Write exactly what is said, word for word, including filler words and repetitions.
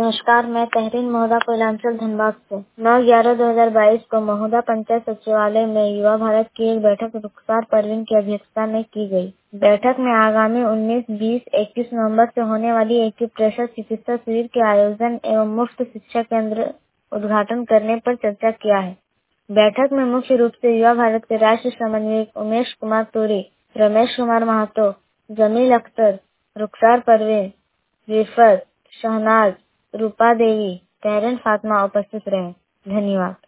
नमस्कार, मैं तहरीन महोदा कोयलांचल धनबाद से नौ ग्यारह दो हजार बाईस को महोदा पंचायत सचिवालय में युवा भारत की एक बैठक रुखसार परवीन की अध्यक्षता में की गई। बैठक में आगामी उन्नीस, बीस, इक्कीस नवंबर से होने वाली एकीकृत प्रेशर चिकित्सा शिविर के आयोजन एवं मुफ्त शिक्षा केंद्र उद्घाटन करने पर चर्चा किया है। बैठक में मुख्य रूप से युवा भारत के राष्ट्रीय समन्वयक उमेश कुमार तोरी, रमेश कुमार महतो, जमील अख्तर, रुखसार परवीन, रिफत, शहनाज, रूपा देवी, तहरीन फातिमा उपस्थित रहे। धन्यवाद।